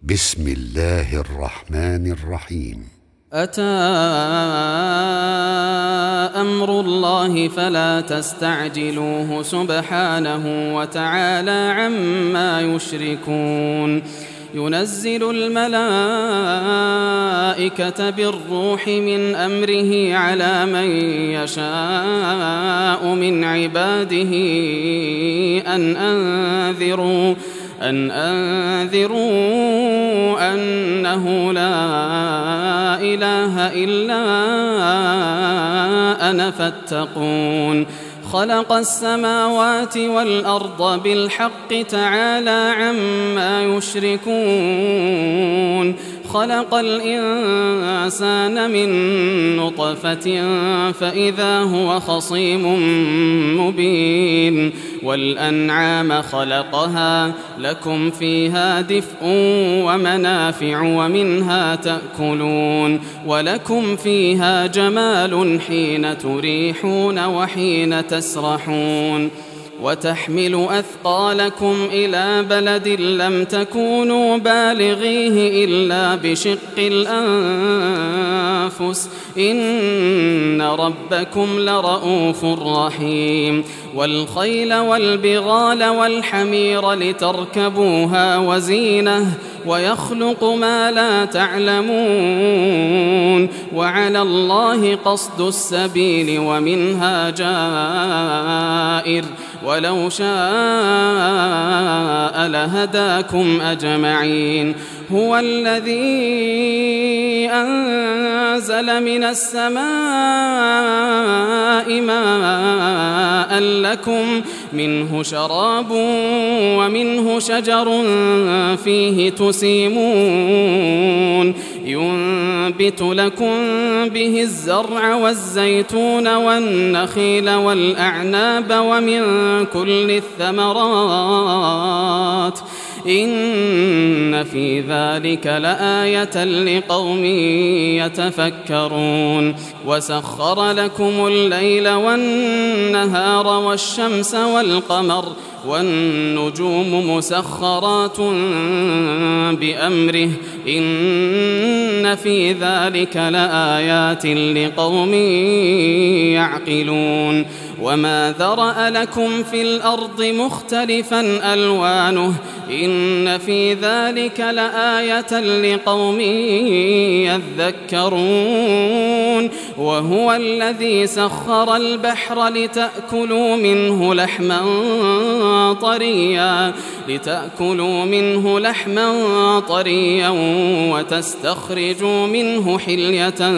بسم الله الرحمن الرحيم. أتى أمر الله فلا تستعجلوه سبحانه وتعالى عما يشركون. ينزل الملائكة بالروح من أمره على من يشاء من عباده أن أنذروا أنه لا إله إلا أنا فاتقون. خلق السماوات والأرض بالحق تعالى عما يشركون. خلق الإنسان من نطفة فإذا هو خصيم مبين. والأنعام خلقها لكم فيها دفء ومنافع ومنها تأكلون ولكم فيها جمال حين تريحون وحين تسرحون. وتحمل أثقالكم إلى بلد لم تكونوا بالغيه إلا بشق الأنفس إن ربكم لرؤوف رحيم. والخيل والبغال والحمير لتركبوها وزينة ويخلق ما لا تعلمون. وعلى الله قصد السبيل ومنها جائر ولو شاء لهداكم أجمعين. هو الذي أنزل من السماء ماء لكم منه شراب ومنه شجر فيه تسيمون. ينبت لكم به الزرع والزيتون والنخيل والأعناب ومن كل الثمرات إن في ذلك لآية لقوم يتفكرون. وسخر لكم الليل والنهار والشمس والقمر والنجوم مسخرات بأمره إن في ذلك لآيات لقوم يعقلون. وما ذرأ لكم في الأرض مختلفا ألوانه إن في ذلك لآية لقوم يذكرون. وهو الذي سخر البحر لتأكلوا منه لحما طريا وتستخرجوا منه حلية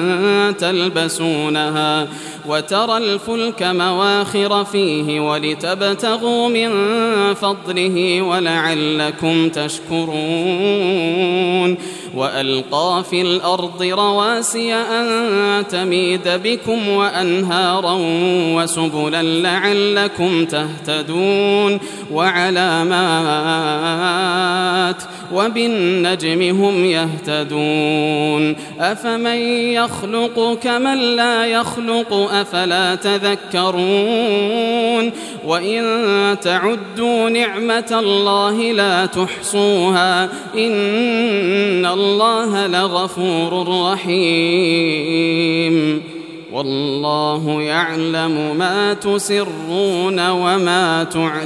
تلبسونها وترى الفلك مواخر فيه ولتبتغوا من فضله ولعلكم تشكرون. وألقى في الأرض رواسي أن تميد بكم وأنهارا وسبلا لعلكم تهتدون. وعلامات وبالنجم هم يهتدون. أفمن يخلق كمن لا يخلق أفلا تذكرون. وإن تعدوا نعمة الله لا تحصوها إن الله لغفور رحيم. والله يعلم ما تسرون وما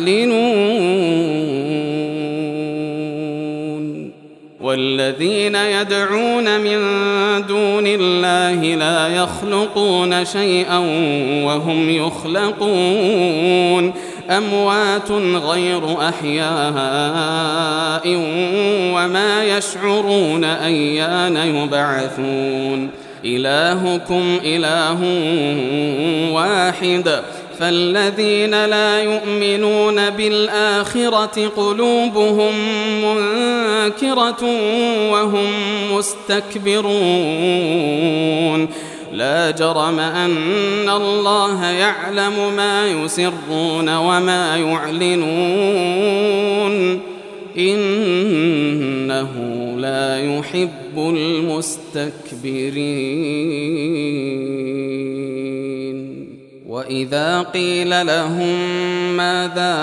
تعلنون. والذين يدعون من دون الله لا يخلقون شيئا وهم يخلقون. أموات غير أحياء وما يشعرون أيان يبعثون. إلهكم إله واحد فالذين لا يؤمنون بالآخرة قلوبهم منكرة وهم مستكبرون. لا جرم أن الله يعلم ما يسرون وما يعلنون إنه لا يحب المستكبرين. وإذا قيل لهم ماذا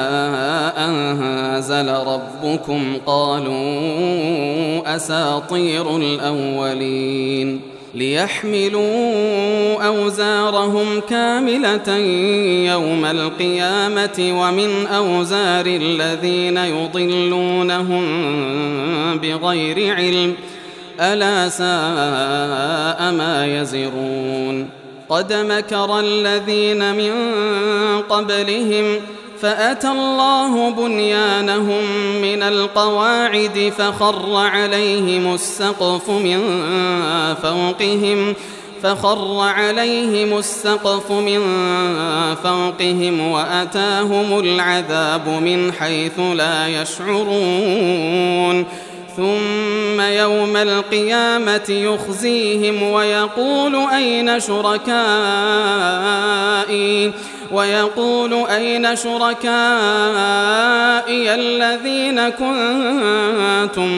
أنزل ربكم قالوا أساطير الأولين ليحملوا أوزارهم كاملة يوم القيامة ومن أوزار الذين يضلونهم بغير علم ألا ساء ما يزرون قد مكر الذين من قبلهم فأتى الله بنيانهم من القواعد فخر عليهم السقف من فوقهم وأتاهم العذاب من حيث لا يشعرون ثم يوم القيامة يخزيهم ويقول أين شركائي الذين كنتم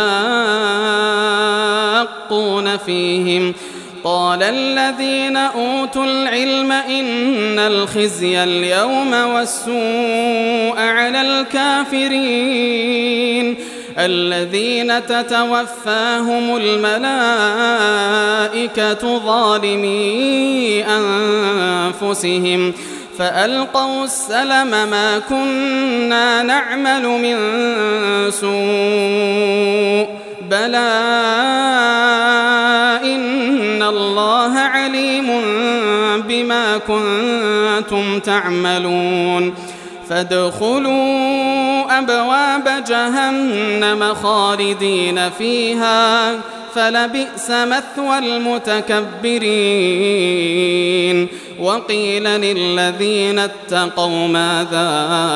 تشاقون فيهم قال الذين أوتوا العلم إن الخزي اليوم والسوء على الكافرين الذين تتوفاهم الملائكة ظالمي أنفسهم فألقوا السلم ما كنا نعمل من سوء بلى إن الله عليم بما كنتم تعملون فادخلوا أبواب جهنم خالدين فيها فلبئس مثوى المتكبرين وقيل للذين اتقوا ماذا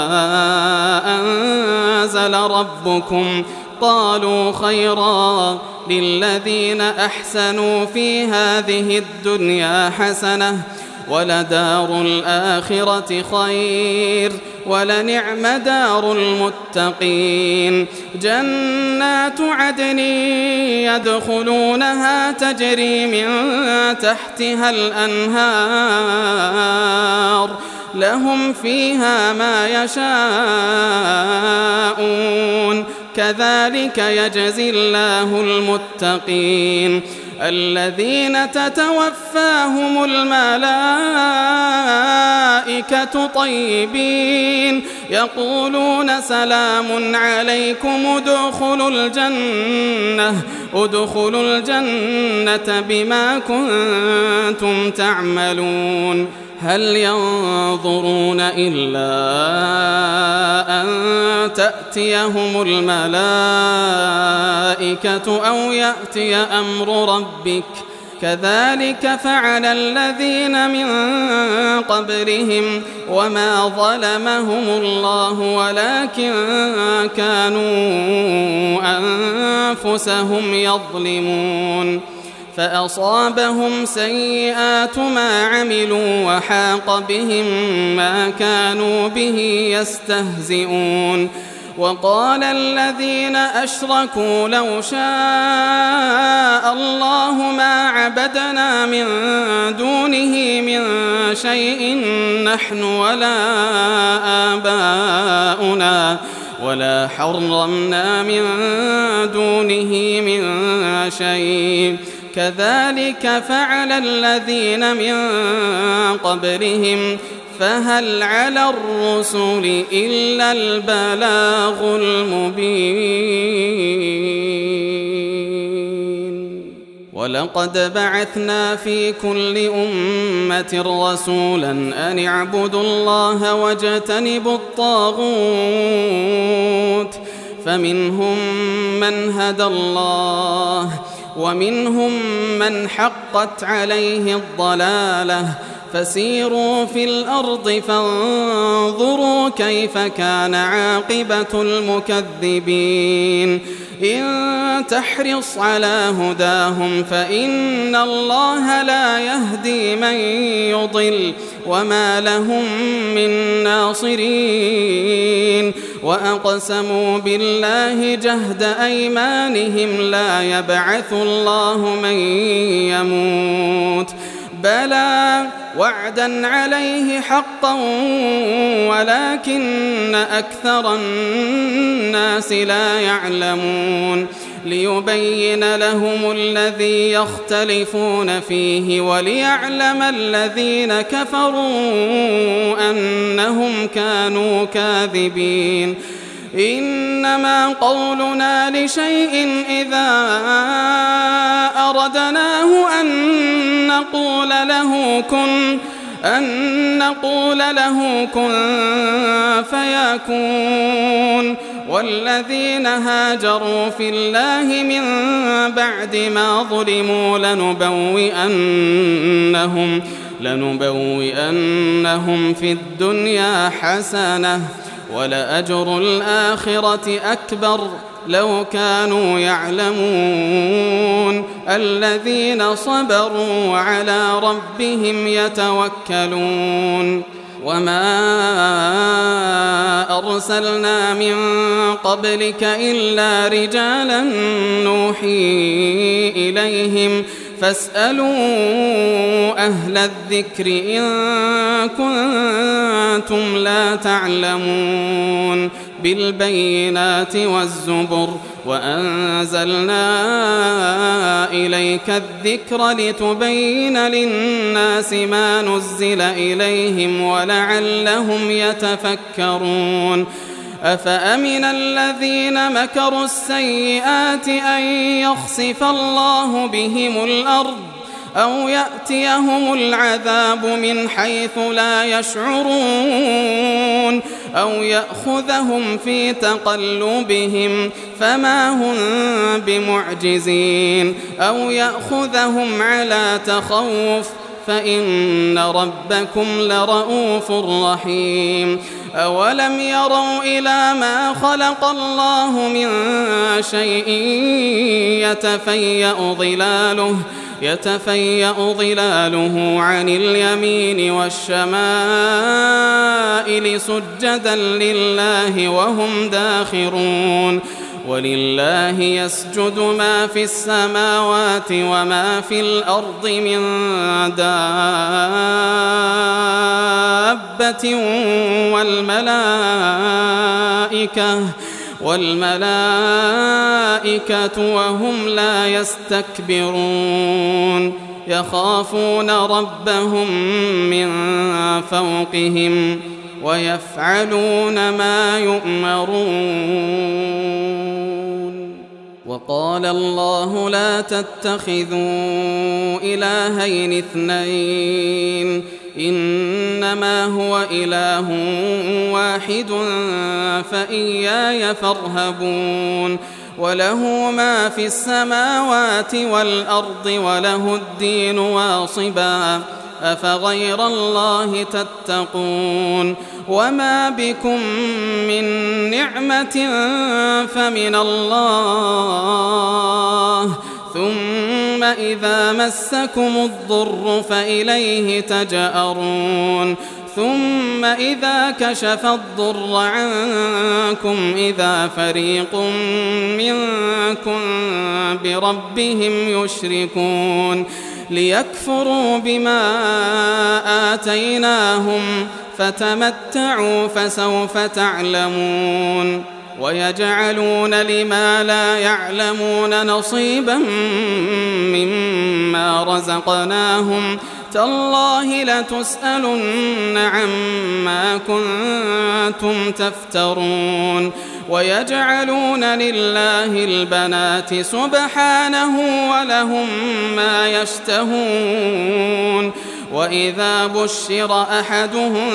أنزل ربكم قالوا خيرا للذين أحسنوا في هذه الدنيا حسنة ولدار الآخرة خير ولنعم دار المتقين جنات عدن يدخلونها تجري من تحتها الأنهار لهم فيها ما يشاءون كذلك يجزي الله المتقين الذين تتوفاهم الملائكة طيبين يقولون سلام عليكم ادخلوا الجنة بما كنتم تعملون هل ينظرون إلا أن تأتيهم الملائكة أو يأتي أمر ربك كذلك فعل الذين من قبلهم وما ظلمهم الله ولكن كانوا أنفسهم يظلمون فأصابهم سيئات ما عملوا وحاق بهم ما كانوا به يستهزئون وقال الذين أشركوا لو شاء الله ما عبدنا من دونه من شيء نحن ولا آباؤنا ولا حرمنا من دونه من شيء كذلك فعل الذين من قبلهم فهل على الرسل إلا البلاغ المبين ولقد بعثنا في كل أمة رسولا أن اعبدوا الله واجتنبوا الطاغوت فمنهم من هدى الله ومنهم من حقت عليه الضلالة فسيروا في الأرض فانظروا كيف كان عاقبة المكذبين إن تحرص على هداهم فإن الله لا يهدي من يضل وما لهم من ناصرين وأقسموا بالله جهد أيمانهم لا يبعث الله من يموت بلى وعدا عليه حقا ولكن أكثر الناس لا يعلمون ليبين لهم الذي يختلفون فيه وليعلم الذين كفروا أنهم كانوا كاذبين إنما قولنا لشيء إذا أردناه أن نقول له كن فيكون والذين هاجروا في الله من بعد ما ظلموا لنبوئنهم في الدنيا حسنة ولأجر الآخرة أكبر لو كانوا يعلمون الذين صبروا وعلى ربهم يتوكلون وما أرسلنا من قبلك إلا رجالا نوحي إليهم فاسألوا أهل الذكر إن كنتم لا تعلمون بالبينات والزبر وأنزلنا إليك الذكر لتبين للناس ما نزل إليهم ولعلهم يتفكرون أفأمن الذين مكروا السيئات أن يخسف الله بهم الأرض أو يأتيهم العذاب من حيث لا يشعرون أو يأخذهم في تقلبهم فما هم بمعجزين أو يأخذهم على تخوف فإن ربكم لرؤوف رحيم أولم يروا إلى ما خلق الله من شيء يتفيأ ظلاله عن اليمين والشمائل سجدا لله وهم داخرون ولله يسجد ما في السماوات وما في الأرض من دابة والملائكة وهم لا يستكبرون يخافون ربهم من فوقهم ويفعلون ما يؤمرون وقال الله لا تتخذوا إلهين اثنين إنما هو إله واحد فإياي فارهبون وله ما في السماوات والأرض وله الدين واصبا أفغير الله تتقون وما بكم من نعمة فمن الله ثم إذا مسكم الضر فإليه تجأرون ثم إذا كشف الضر عنكم إذا فريق منكم بربهم يشركون ليكفروا بما آتيناهم فتمتعوا فسوف تعلمون ويجعلون لما لا يعلمون نصيبا مما رزقناهم تالله لتسألن عما كنتم تفترون ويجعلون لله البنات سبحانه ولهم ما يشتهون وإذا بشر أحدهم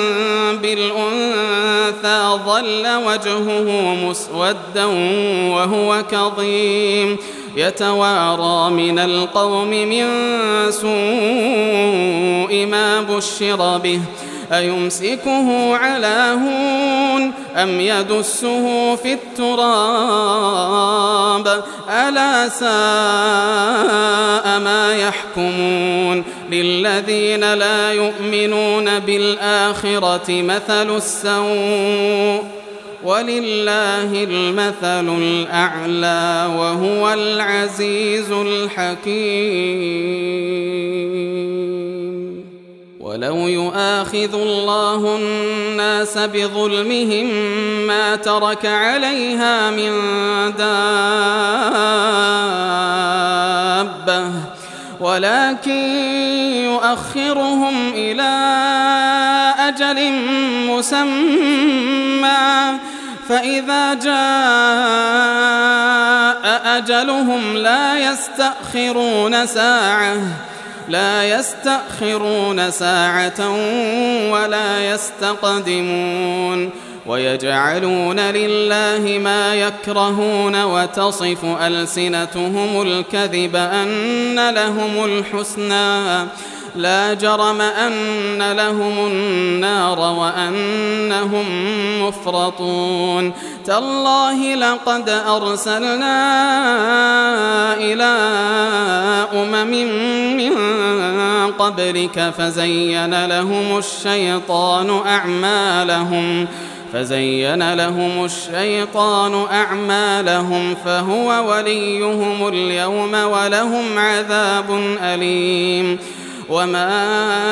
بالأنثى ظل وجهه مسودا وهو كظيم يتوارى من القوم من سوء ما بشر به أيمسكه على هون أم يدسه في التراب ألا ساء ما يحكمون للذين لا يؤمنون بالآخرة مثل السوء ولله المثل الأعلى وهو العزيز الحكيم. ولو يؤاخذ الله الناس بظلمهم ما ترك عليها من دابة ولكن يؤخرهم إلى أجل مسمى فإذا جاء أجلهم لا يستأخرون ساعة ولا يستقدمون ويجعلون لله ما يكرهون وتصف ألسنتهم الكذب أن لهم الحسنى لا جرم أن لهم النار وأنهم مفرطون تالله لقد أرسلنا إلى أمم من قبلك فزين لهم الشيطان أعمالهم فهو وليهم اليوم ولهم عذاب أليم وما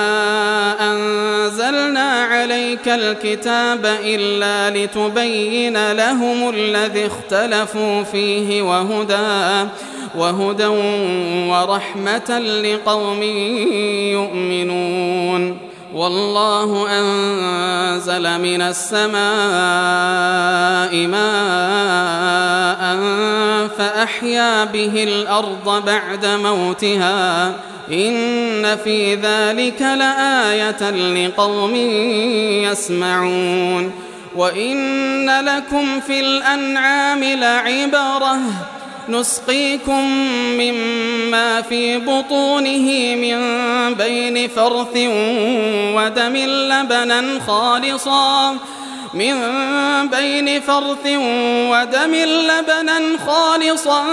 أنزلنا عليك الكتاب إلا لتبين لهم الذي اختلفوا فيه وهدى ورحمة لقوم يؤمنون والله أنزل من السماء ماء فأحيا به الأرض بعد موتها إن في ذلك لآية لقوم يسمعون وإن لكم في الأنعام لعبرة نسقيكم مما في بطونه من بين فرث ودم لبنا خالصا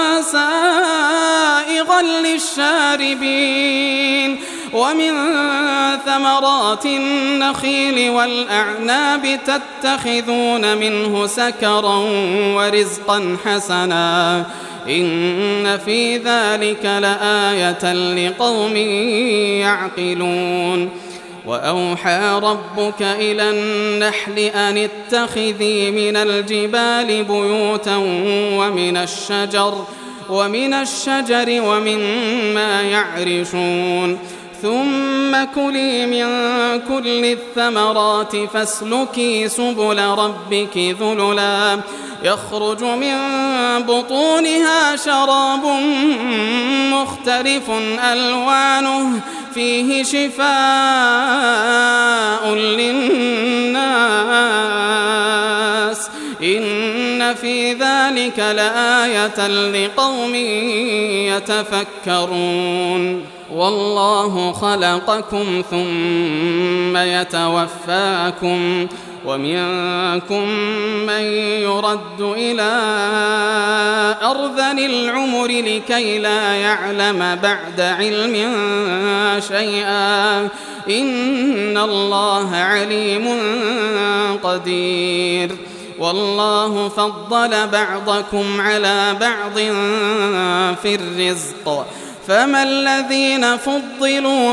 سائغا للشاربين ومن ثمرات النخيل والأعناب تتخذون منه سكرا ورزقا حسنا إن في ذلك لآية لقوم يعقلون وأوحى ربك إلى النحل أن اتخذي من الجبال بيوتا ومن الشجر ومما يعرشون ثم كلي من كل الثمرات فاسلكي سبل ربك ذللا يخرج من بطونها شراب مختلف ألوانه فيه شفاء للناس إن في ذلك لآية لقوم يتفكرون والله خلقكم ثم يتوفاكم ومنكم من يرد إلى أرذل العمر لكي لا يعلم بعد علم شيئا إن الله عليم قدير والله فضل بعضكم على بعض في الرزق فما الذين فضلوا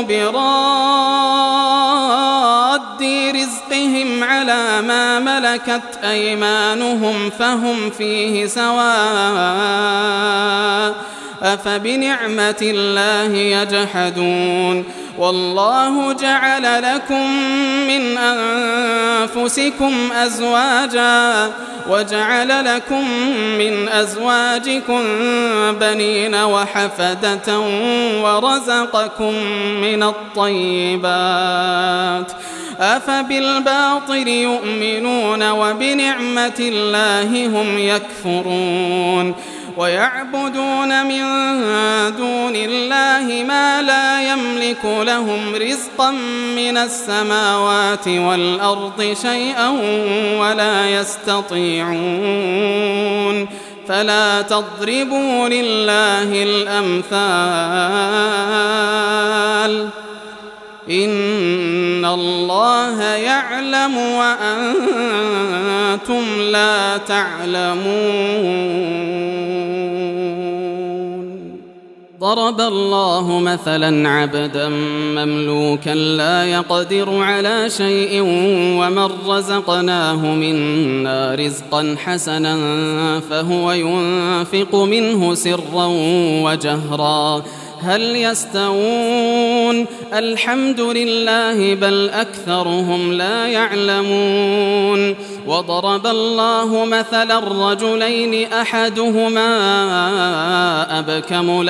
براد رزقهم على ما ملكت أيمانهم فهم فيه سواء أفبنعمة الله يجحدون والله جعل لكم من أنفسكم أزواجا وجعل لكم من أزواجكم بنين وحفدة ورزقكم من الطيبات أفبالباطل يؤمنون وبنعمة الله هم يكفرون ويعبدون من دون الله ما لا يملك لهم رزقا من السماوات والأرض شيئا ولا يستطيعون فلا تضربوا لله الأمثال إن الله يعلم وأنتم لا تعلمون ضرب الله مثلا عبدا مملوكا لا يقدر على شيء ومن رزقناه منا رزقا حسنا فهو ينفق منه سرا وجهرا هل يستوون الحمد لله بل أكثرهم لا يعلمون وضرب الله مثلا الرجلين أحدهما أبكم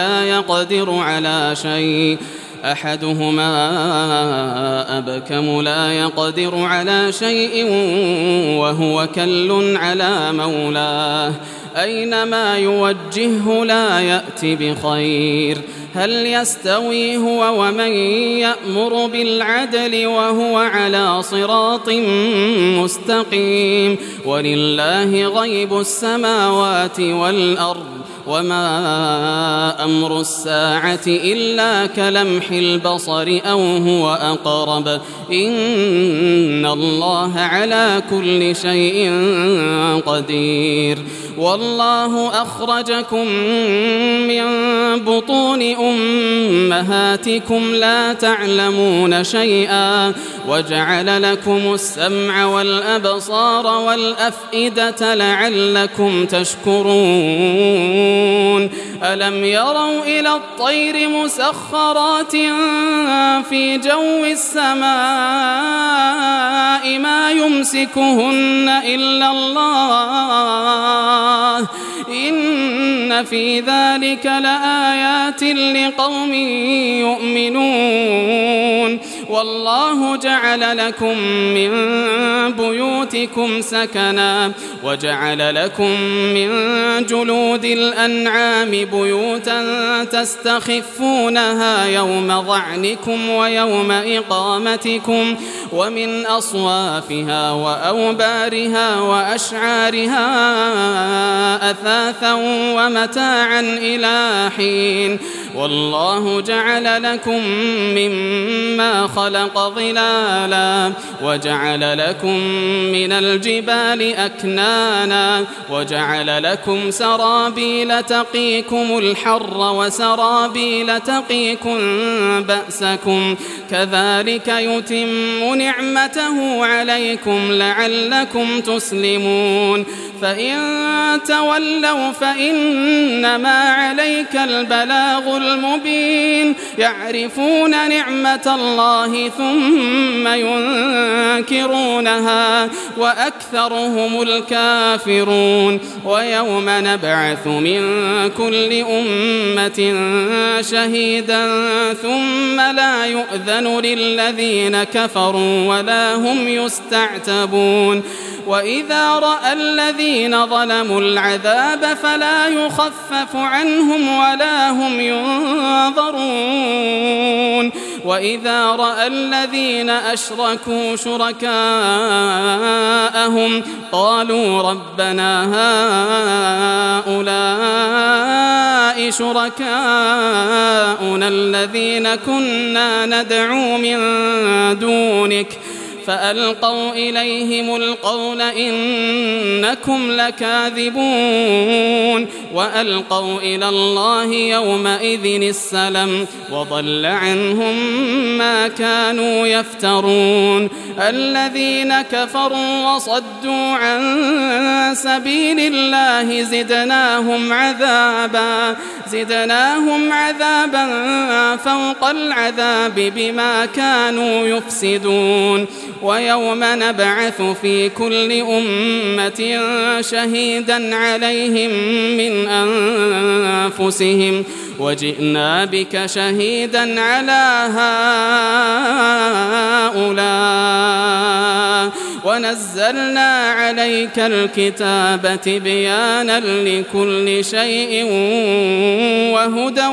لا يقدر على شيء وهو كل على مولاه أينما يوجهه لا يأتي بخير هل يستوي هو ومن يأمر بالعدل وهو على صراط مستقيم ولله غيب السماوات والأرض وما أمر الساعة إلا كلمح البصر أو هو أقرب إن الله على كل شيء قدير والله أخرجكم من بطون أمهاتكم لا تعلمون شيئا وجعل لكم السمع والأبصار والأفئدة لعلكم تشكرون ألم يروا إلى الطير مسخرات في جو السماء ما يمسكهن إلا الله إن في ذلك لآيات لقوم يؤمنون والله جعل لكم من بيوتكم سكنا وجعل لكم من جلود الأنعام بيوتا تستخفونها يوم ظعنكم ويوم إقامتكم ومن أصوافها وأوبارها وأشعارها أثاثا ومتاعا إلى حين والله جعل لكم مما خلق ظلالا وجعل لكم من الجبال أكنانا وجعل لكم سرابيل تقيكم الحر وسرابيل تقيكم بأسكم كذلك يتم نعمته عليكم لعلكم تسلمون فإن تولوا فإنما عليك البلاغ المبين يعرفون نعمة الله ثم ينكرونها وأكثرهم الكافرون ويوم نبعث من كل أمة شهيدا ثم لا يؤذن للذين كفروا ولا هم يستعتبون وإذا رأى الذين ظلموا العذاب فلا يخفف عنهم ولا هم ينظرون وإذا رأى الذين أشركوا شركاءهم قالوا ربنا هؤلاء شركاؤنا الذين كنا ندعو من دونك فألقوا إليهم القول إنكم لكاذبون وألقوا إلى الله يومئذ السلم وضل عنهم ما كانوا يفترون الذين كفروا وصدوا عن سبيل الله زدناهم عذابا فوق العذاب بما كانوا يفسدون ويوم نبعث في كل أمة شهيدا عليهم من أنفسهم وجئنا بك شهيدا على هؤلاء ونزلنا عليك الكتاب تبيانا لكل شيء وهدى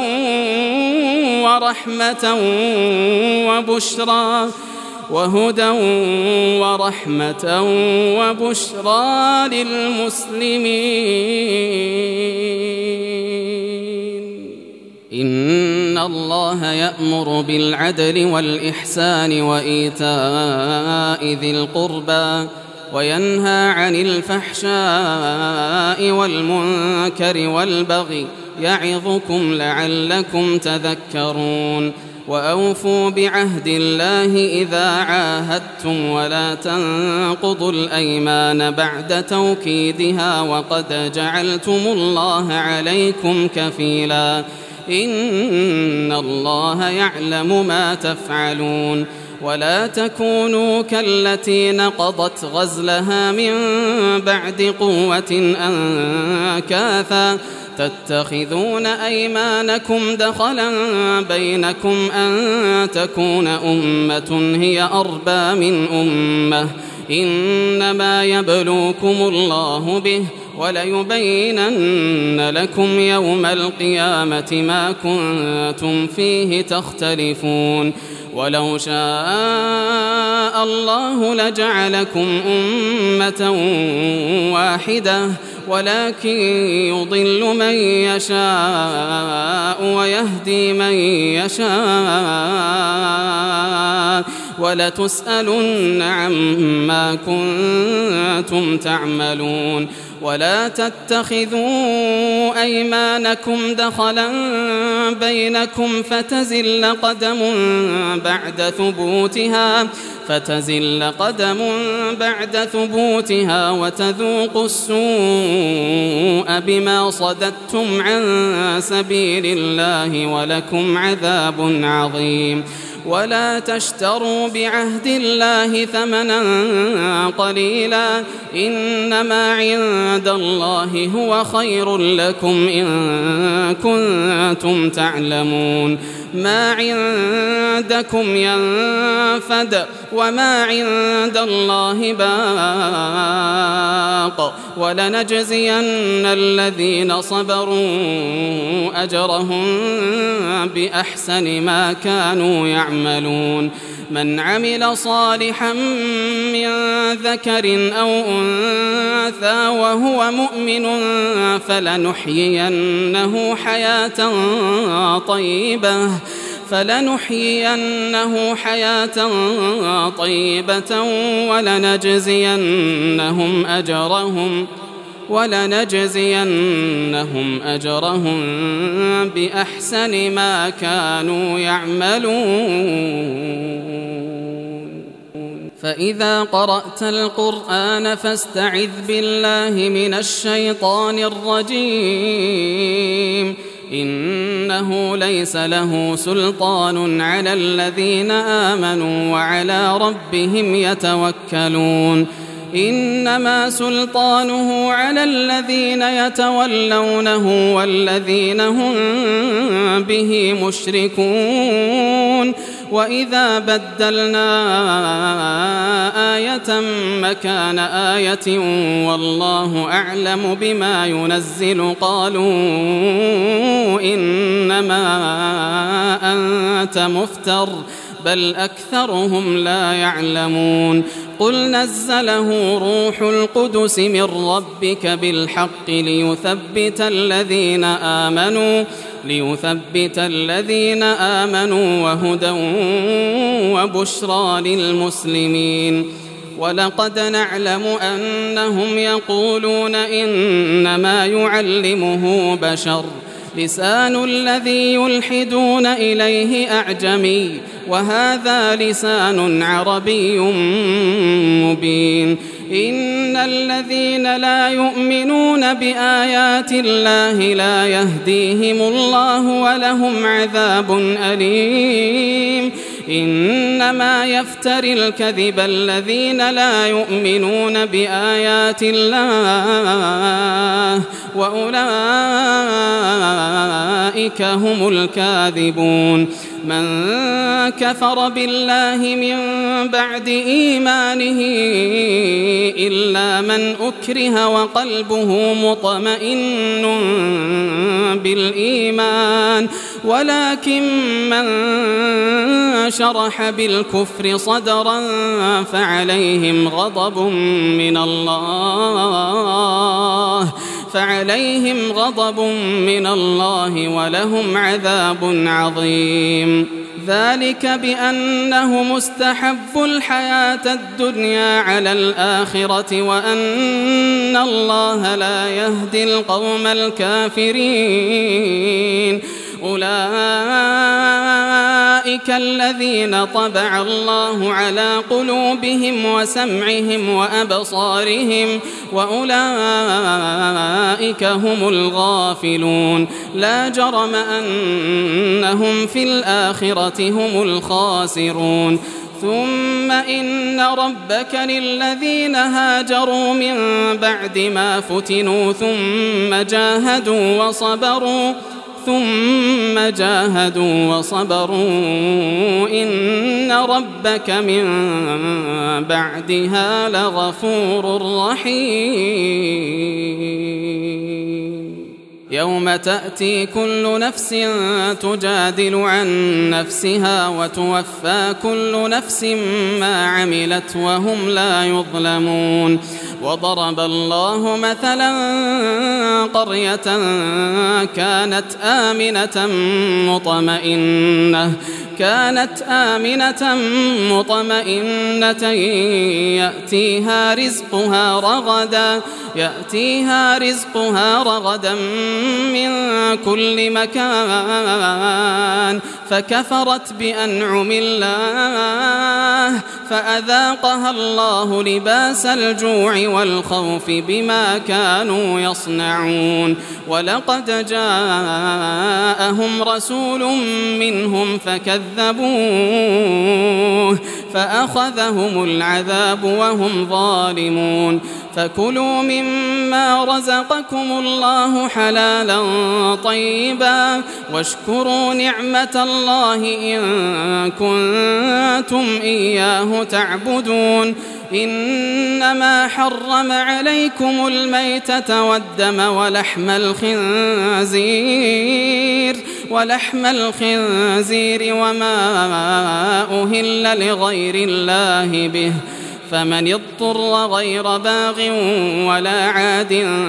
ورحمة وبشرى للمسلمين إن الله يأمر بالعدل والإحسان وإيتاء ذي القربى وينهى عن الفحشاء والمنكر والبغي يعظكم لعلكم تذكرون وأوفوا بعهد الله إذا عاهدتم ولا تنقضوا الأيمان بعد توكيدها وقد جعلتم الله عليكم كفيلا إن الله يعلم ما تفعلون ولا تكونوا كالتي نقضت غزلها من بعد قوة أنكاثا تتخذون أيمانكم دخلا بينكم أن تكون أمة هي أربى من أمة إنما يبلوكم الله به وليبينن لكم يوم القيامة ما كنتم فيه تختلفون ولو شاء الله لجعلكم أمة واحدة ولكن يضل من يشاء ويهدي من يشاء ولتسألن عما كنتم تعملون ولا تتخذوا أيمانكم دخلا بينكم فتزل قدم بعد ثبوتها وتذوقوا السوء بما صددتم عن سبيل الله ولكم عذاب عظيم ولا تشتروا بعهد الله ثمنا قليلا إنما عند الله هو خير لكم إن كنتم تعلمون ما عندكم ينفد وما عند الله باق ولنجزين الذين صبروا أجرهم بأحسن ما كانوا يعملون من عمل صالحا من ذكر أو أنثى وهو مؤمن فلنحيينه حياة طيبة ولنجزينهم أجرهم بأحسن ما كانوا يعملون فإذا قرأت القرآن فاستعذ بالله من الشيطان الرجيم إنه ليس له سلطان على الذين آمنوا وعلى ربهم يتوكلون إنما سلطانه على الذين يتولونه والذين هم به مشركون وإذا بدلنا آية مكان آية والله أعلم بما ينزل قالوا إنما أنت مفتر بل أكثرهم لا يعلمون قل نزله روح القدس من ربك بالحق ليثبت الذين آمنوا وهدى وبشرى للمسلمين ولقد نعلم أنهم يقولون إنما يعلمه بشر لسان الذي يلحدون إليه أعجمي وهذا لسان عربي مبين إن الذين لا يؤمنون بآيات الله لا يهديهم الله ولهم عذاب أليم إنما يفتري الكذب الذين لا يؤمنون بآيات الله وأولئك هم الكاذبون من كفر بالله من بعد إيمانه إلا من أكره وقلبه مطمئن بالإيمان ولكن من شرح بالكفر صدرا فعليهم غضب من الله ولهم عذاب عظيم ذلك بأنه مستحب الحياة الدنيا على الآخرة وأن الله لا يهدي القوم الكافرين. أولئك الذين طبع الله على قلوبهم وسمعهم وأبصارهم وأولئك هم الغافلون. لا جرم أنهم في الآخرة هم الخاسرون. ثم إن ربك للذين هاجروا من بعد ما فتنوا ثم جاهدوا وصبروا إن ربك من بعدها لغفور رحيم. يوم تأتي كل نفس تجادل عن نفسها وتوفى كل نفس ما عملت وهم لا يظلمون. وضرب الله مثلا قرية كانت آمنة مطمئنة يأتيها رزقها رغدا من كل مكان فكفرت بأنعم الله فأذاقها الله لباس الجوع والخوف بما كانوا يصنعون. ولقد جاءهم رسول منهم فكذبوه فأخذهم العذاب وهم ظالمون. فكلوا مما رزقكم الله حلالا طيبا واشكروا نعمة الله إن كنتم إياه تعبدون. إنما حرم عليكم الميتة والدم ولحم الخنزير وما أهل لغير الله به فمن اضطر غير باغ ولا عاد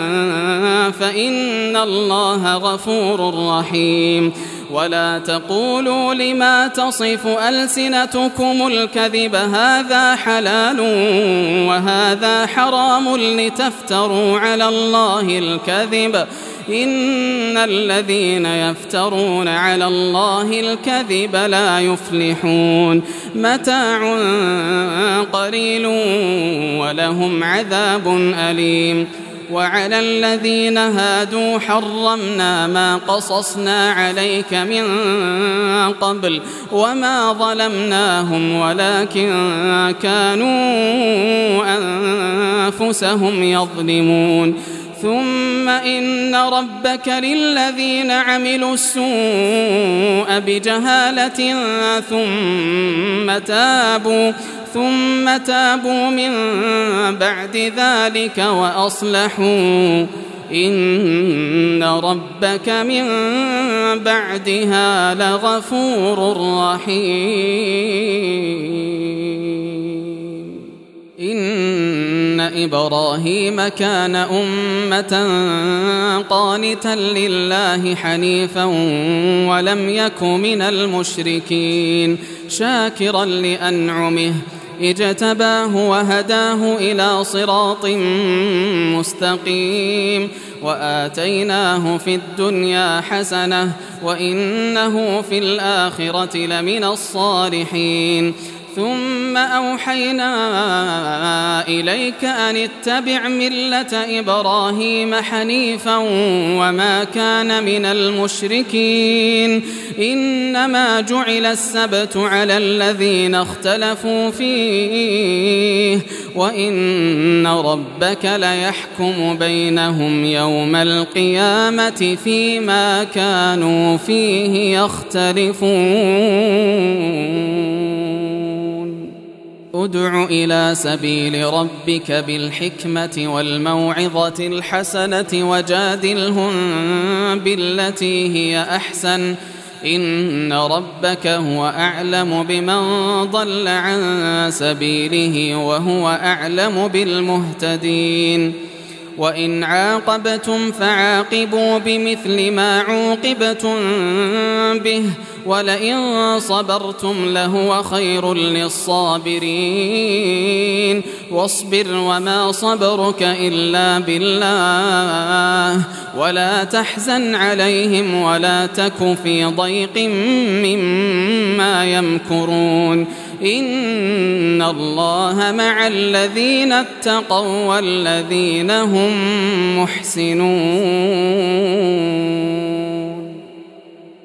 فإن الله غفور رحيم. ولا تقولوا لما تصف ألسنتكم الكذب هذا حلال وهذا حرام لتفتروا على الله الكذب إن الذين يفترون على الله الكذب لا يفلحون. متاع قليل ولهم عذاب أليم. وعلى الذين هادوا حرمنا ما قصصنا عليك من قبل وما ظلمناهم ولكن كانوا أنفسهم يظلمون. ثم إن ربك للذين عملوا السوء بجهالة ثم تابوا من بعد ذلك وأصلحوا إن ربك من بعدها لغفور رحيم. إن إبراهيم كان أمة قانتا لله حنيفا ولم يك من المشركين شاكرا لأنعمه اجتباه وهداه إلى صراط مستقيم وآتيناه في الدنيا حسنة وإنه في الآخرة لمن الصالحين. ثم أوحينا إليك أن اتبع ملة إبراهيم حنيفا وما كان من المشركين. إنما جعل السبت على الذين اختلفوا فيه وإن ربك ليحكم بينهم يوم القيامة فيما كانوا فيه يختلفون. ادع إلى سبيل ربك بالحكمة والموعظة الحسنة وجادلهم بالتي هي أحسن إن ربك هو أعلم بمن ضل عن سبيله وهو أعلم بالمهتدين. وإن عاقبتم فعاقبوا بمثل ما عوقبتم به ولئن صبرتم لهو خير للصابرين واصبر وما صبرك إلا بالله ولا تحزن عليهم ولا تك في ضيق مما يمكرون إن الله مع الذين اتقوا والذين هم محسنون.